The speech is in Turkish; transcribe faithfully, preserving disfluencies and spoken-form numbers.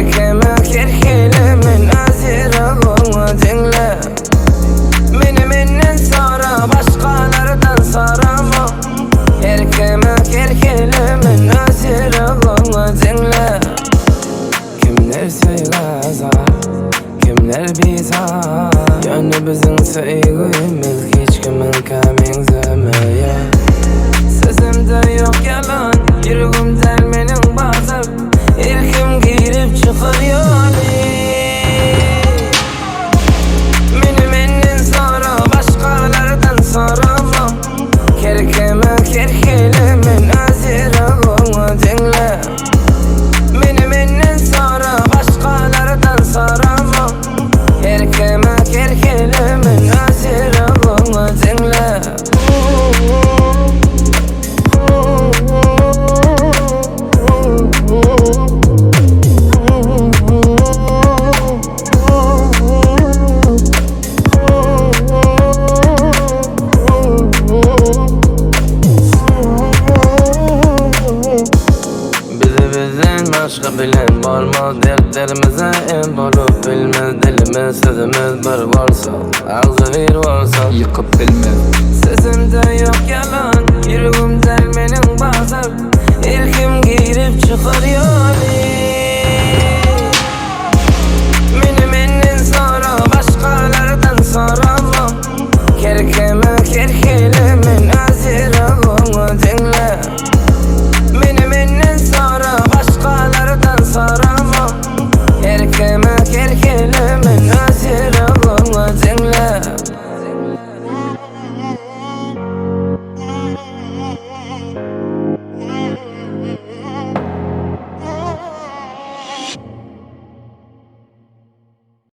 Kerkeme kerkelemin azirağını dinle. Meni menden sonra başkalardan soramam. Kerkeme kerkelemin azirağını dinle. Kimler söyleza, kimler biza. Gönlümüzün söyleyimiz hiç kimin kamenzemeye. Sözümde yok yalan, yüreğimden menin bazı. İlkim girip çıkır yolu. Meni menden sonra başkalardan soramam. Kerkeme kerkelemin azirağını dinle. Meni menden sonra başkalardan soramam. Kerkeme kerkelemin azirağını dinle. Başka bilen varmaz dertlerimize en bolup bilmez. Dilimiz sözümüz bir varsa, ağzı bir varsa yıkıp bilmez. Sözümde yok yalan, yüreğimden menin bazı. İlkim girip çıkır yol.